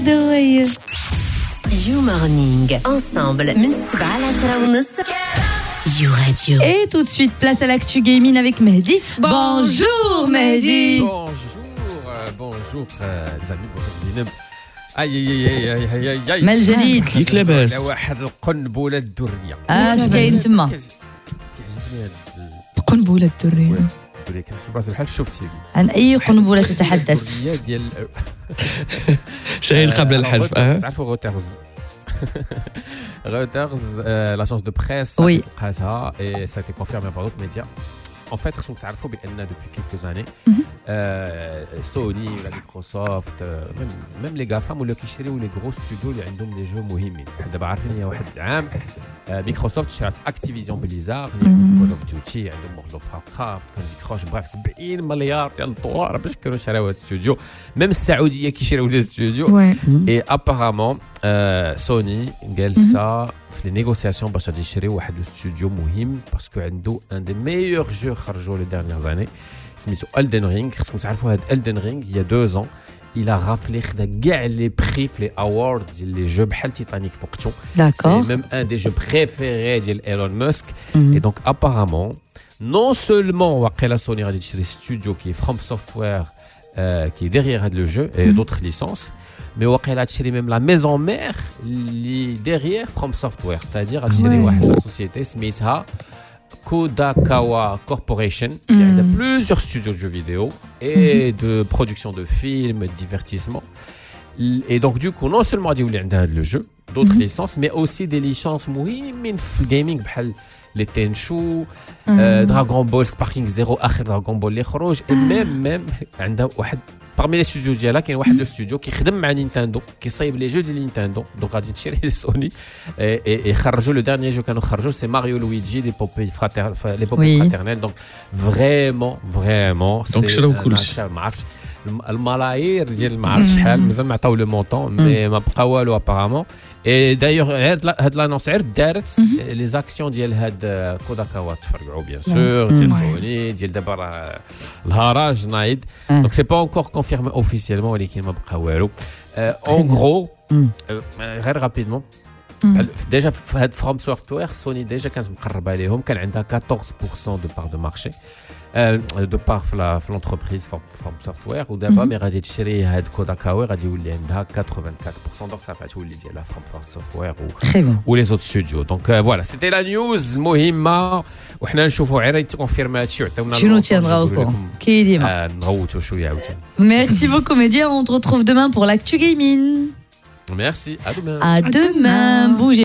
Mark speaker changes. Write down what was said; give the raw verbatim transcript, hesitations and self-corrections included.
Speaker 1: هكذا.
Speaker 2: You Morning, ensemble, من سبعة لعشرة ونص. You Radio.
Speaker 1: Et tout de suite, place à l'actu gaming avec Mehdi. Bonjour Mehdi.
Speaker 3: Bonjour, euh, bonjour euh, les amis, bonjour Zineb. Aïe aïe aïe aïe aïe aïe aïe.
Speaker 1: ما الجديد؟
Speaker 4: كيك لاباس؟
Speaker 3: واحد القنبله الدريه.
Speaker 1: اش كاين تما؟
Speaker 3: كيعجبني هذا
Speaker 5: قنبلة الدرية.
Speaker 3: الدريه كنحسب راسي بحال شفتي
Speaker 1: عن اي قنبله تتحدث؟
Speaker 3: الدريه ديال
Speaker 4: شاهين قبل الحلف اه
Speaker 3: تعرفوا روترز روترز l'agence de presse
Speaker 1: Oui.
Speaker 3: قاسها et ça a été confirmé par d'autres médias. En fait, خصكم تعرفوا بان depuis quelques années سوني ولا مايكروسوفت même les GAFAM ولاو كيشريو لي غرو ستوديو اللي عندهم دي جو مهمين. دابا عارفين هي واحد العام مايكروسوفت شرات اكتيفيزيون بليزار اللي كول اوف ديوتي عندهم وورلد اوف كرافت كاندي كروش بريف سبعين مليار ديال الدولار باش كانوا شراو هذا الاستوديو. ميم السعوديه كيشريو لي ستوديو اي ابارامون سوني جالسه في لي نيغوسياسيون باش غادي يشريو واحد الاستوديو مهم باسكو عنده ان دي ميور جو خرجوا لي ديرنيير زاني سميتو Elden Ring. خصكم تعرفوا هاد Elden Ring il y a deux ans il a raflé خدا كاع لي بري في لي اوورد ديال لي جو بحال تيتانيك في وقتو.
Speaker 1: D'accord.
Speaker 3: C'est même un des jeux préférés ديال Elon Musk. Et donc apparemment non seulement واقيلا سوني غادي تشري ستوديو كي From Software qui est derrière le jeu et d'autres licences, mais واقيلا تشري même la maison mère اللي derrière From Software, c'est-à-dire تشري واحد la société سميتها Kodakawa Corporation. Il y a plusieurs studios de jeux vidéo et de production de films, de divertissement. Et donc du coup non seulement il y a le jeu, d'autres licences, mais aussi des licences مهمين في الجيمنج بحال les Tenchu, euh, Dragon Ball Sparking Zero, آخر Dragon Ball اللي خرج. Et même même عندها واحد parmi les studios ديالها كاين واحد لو ستوديو كيخدم مع نينتاندو كيصايب لي جو ديال نينتاندو. دونك غادي تشري سوني يخرجوا لو ديرنيي جو كانوا خرجوا سي ماريو لويجي لي بوبي فراتير لي بوبي فراترنيل. دونك فريمون فريمون
Speaker 4: دونك شراو كلشي
Speaker 3: ما عرفتش الملايير ديال ما عرفتش شحال مازال ما عطاو لو مونطون مي ما بقى والو ابارامون. اي دايوغ هاد لانونس عير دارت لي زاكسيون ديال هاد كوداكاوا تفرقعوا بيان سور ديال سوني ديال دابا راه الهراج نايض. دونك سي با انكور كونفيرمي اوفيسيالمون ولكن ما بقى والو. اون غرو غير رابيدمون ديجا في هاد فروم سوفتوير سوني ديجا كانت مقربه عليهم كان عندها أربعطاش بالمية دو بار دو مارشي دو بار في في لونتربريز فروم سوفتوير. ودابا مي غادي تشري هاد كوداكاوا غادي يولي عندها ثمانية وثمانين بالمية دونك صافي تولي ديالها فروم سوفتوير و لي زوت ستوديو. دونك فوالا سيتي لا نيوز المهمه وحنا نشوفوا عير يتكونفيرمي هادشي وعطيونا
Speaker 1: شنو تينغاوكم كي ديما
Speaker 3: نغوتوا شويه عاوتاني.
Speaker 1: Merci beaucoup Mehdi, on te retrouve demain pour l'actu gaming.
Speaker 3: Merci, à demain.
Speaker 1: À demain. Bougez